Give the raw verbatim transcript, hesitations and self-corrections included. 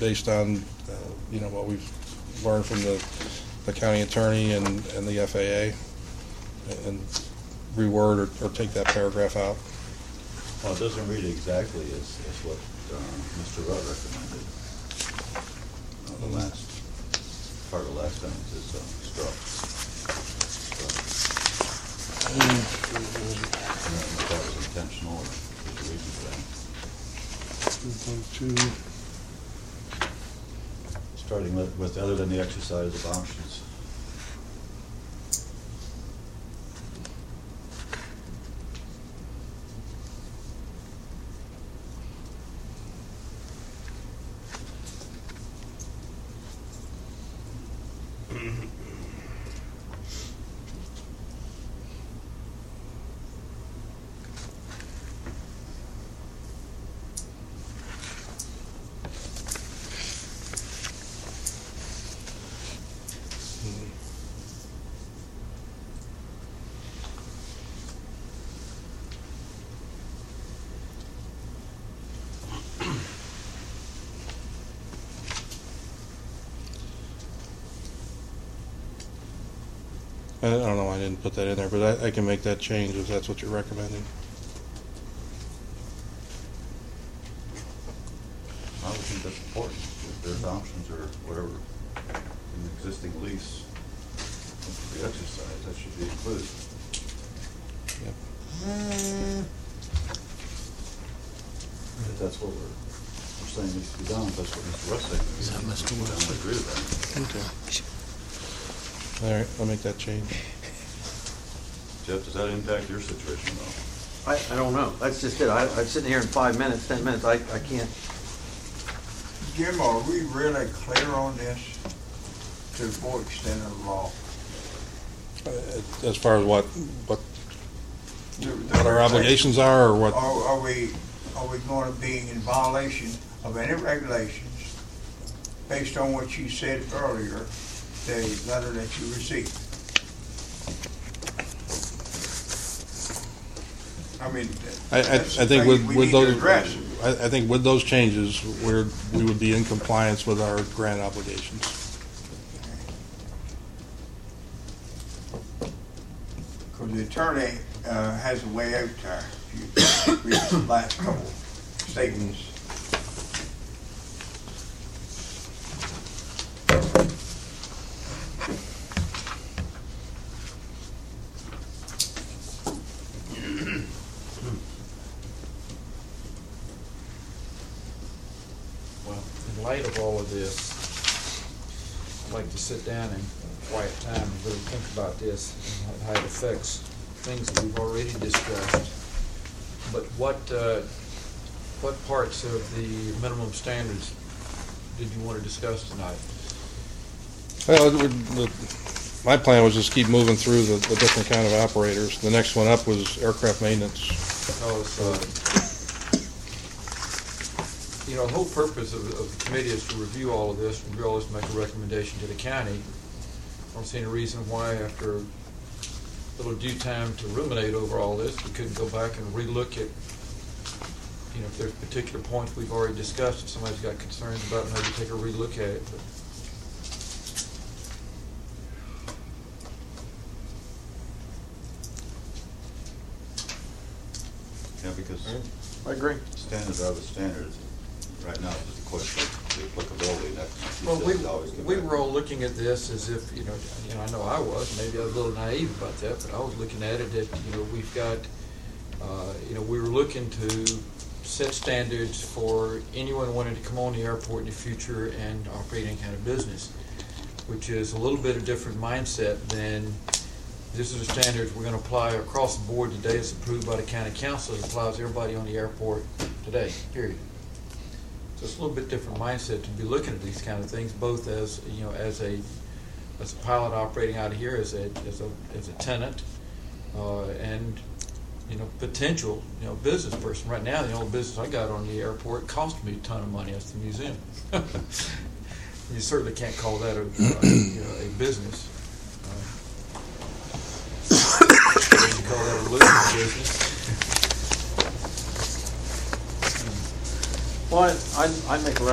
based on, uh, you know, what we've learned from the, the county attorney and, and the F A A, and reword or, or take that paragraph out. Well, it doesn't read exactly as, as what uh, Mister Rudd recommended. Uh, the last part of the last sentence is uh, struck. So, I don't know if that was intentional or there's a reason for that. two point two. Starting with, with other than the exercise of options. I don't know why I didn't put that in there, but I, I can make that change if that's what you're recommending. I would think that's important. If there's options or whatever in the existing lease to be exercised, that should be included. Yep. If that's what we're, we're saying needs to be done, if that's what Mister West said. Is that Mister West? I agree with that. Okay. All right, I'll make that change. Jeff, does that impact your situation at all? I, I don't know. That's just it. I, I'm sitting here in five minutes, ten minutes. I, I can't. Jim, are we really clear on this to the full extent of the law? Uh, as far as what what The- the what our obligations are, or what? Are, are we are we going to be in violation of any regulations based on what you said earlier, the letter that you received? I mean, I, I, I that's the think thing with we with need to those address. I, I think with those changes, we're we would be in compliance with our grant obligations. Because the attorney uh, has a way out there. If you read the last couple statements. Well, in light of all of this, I'd like to sit down and quiet time and really think about this and how it affects things that we've already discussed. But what uh, what parts of the minimum standards did you want to discuss tonight? Well, it would, the, my plan was just keep moving through the, the different kind of operators. The next one up was aircraft maintenance. Because, uh, you know, the whole purpose of, of the committee is to review all of this, review all this, make a recommendation to the county. I don't see any reason why, after a little due time to ruminate over all this, we couldn't go back and relook at, you know, if there's particular points we've already discussed, if somebody's got concerns about it, maybe take a relook at it. But Yeah, because I agree. standards are the standards. Right now, it's just a question of the applicability. That, you Well, said we, you'd always get we back. were all looking at this as if, you know, you know, I know I was, maybe I was a little naive about that, but I was looking at it that, you know, we've got, uh, you know, we were looking to set standards for anyone wanting to come on the airport in the future and operate any kind of business, which is a little bit of different mindset than this is the standards we're going to apply across the board today. It's approved by the county council. It applies to everybody on the airport today, period. So it's a little bit different mindset to be looking at these kind of things, both as, you know, as a as a pilot operating out of here, as a as a as a tenant, uh, and you know, potential, you know, business person. Right now, the only business I got on the airport cost me a ton of money. That's the museum. You certainly can't call that a uh, you know, a business. Uh, you call that a losing business. Well, I, I, I make a